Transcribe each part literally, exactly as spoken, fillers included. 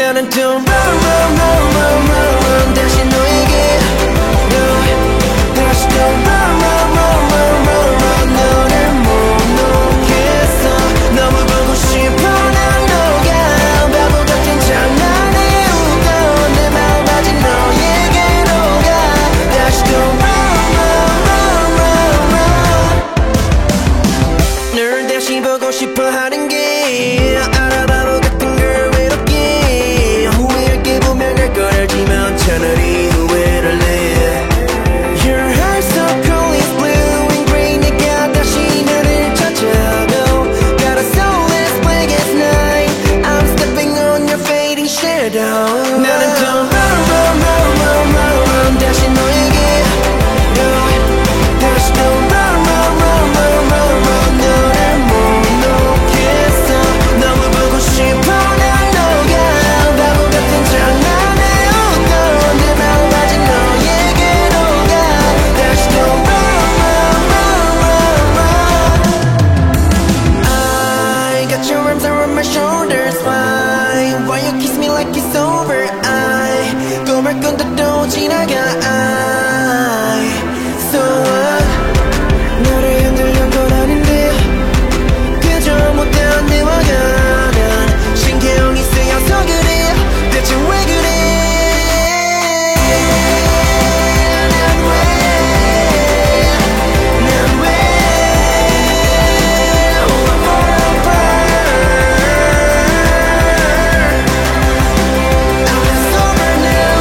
나는 또 run run run run run run 다시 너에게 다시 또 run run run run run run 너를 못 놓겠어 너무 보고 싶어 난 너가 바보 같은 장난에 웃던 내 마음 아직 너에게로 가 다시 또 run run run run run 널 다시 보고 싶어 하는 게 알아 바보 같은 걸 외롭게 후회할게 보면 할 걸 알지만 차라리 후회를 내 Your heart's so cold, it's blue and grey 내가 다시 너를 찾아도 Got a soul as black as night I'm stepping on your fading shadow 나는 또 run run run run run run 다시 너에게 다시 또 run run run run run run 너를 못 놓겠어 너무 보고 싶어 난 너가 바보 같은 장난에 웃던 내 마음 아직 너에게로 가 다시 또 run run run run run I got your arms around my shoulders Why, why you kiss me like it's over I 꿈을 꾼다도 지나가 I So what 너를 흔들려는 건 아닌데 그저 못한 대화가 난 신경이 쓰여서 그래 대체 왜 그래 난 왜 난 왜 Oh I'm all apart I'm sober now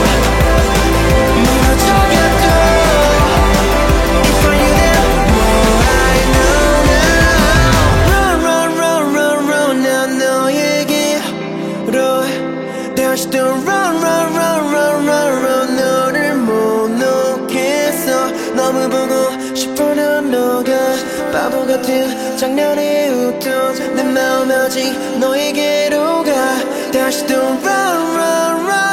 무너져가도 If for you then more I know now Run run run run run 난 너에게로 다시 또 run run run run run run 너를 못 놓겠어 너무 보고 싶어 난 너가 바보 같은 장난에 웃던 내 마음 아직 너에게로 가 다시 또 run run run